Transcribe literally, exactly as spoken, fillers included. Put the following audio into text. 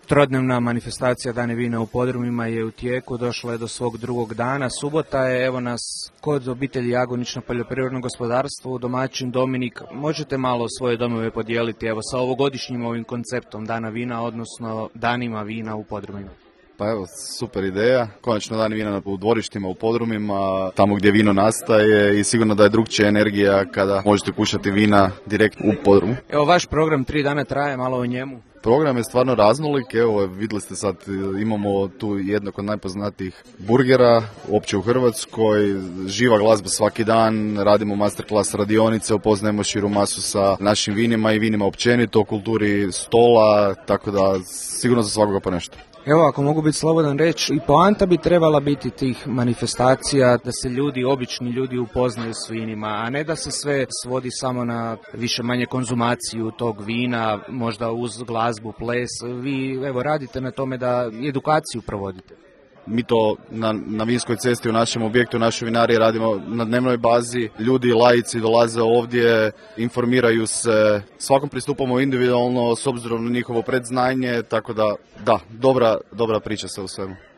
Trodnevna manifestacija Dani vina u podrumima je u tijeku, došla je do svog drugog dana. Subota je, evo nas kod obitelji Jagonić poljoprivredno gospodarstvo, domaćin Dominik. Možete malo svoje domove podijeliti evo sa ovogodišnjim ovim konceptom Dana vina, odnosno danima vina u podrumima? Pa evo, super ideja. Konačno Dani vina u dvorištima, u podrumima, tamo gdje vino nastaje i sigurno da je drugčija energija kada možete kušati vina direkt u podrumu. Evo vaš program tri dana traje, malo o njemu. Program je stvarno raznolik, evo vidjeli ste sad, imamo tu jednog od najpoznatijih burgera uopće u Hrvatskoj, živa glazba svaki dan, radimo masterclass radionice, upoznajemo širu masu sa našim vinima i vinima općenito, o kulturi stola, tako da sigurno za svakoga po nešto. Evo, ako mogu biti slobodan reći, i poanta bi trebala biti tih manifestacija, da se ljudi, obični ljudi upoznaju s vinima, a ne da se sve svodi samo na više manje konzumaciju tog vina, možda uz glazbu, ples. Vi, evo, radite na tome da edukaciju provodite. Mi to na, na Vinskoj cesti u našem objektu, u našoj vinariji radimo na dnevnoj bazi. Ljudi, laici dolaze ovdje, informiraju se, svakom pristupamo individualno s obzirom na njihovo predznanje, tako da, da, dobra, dobra priča se u svemu.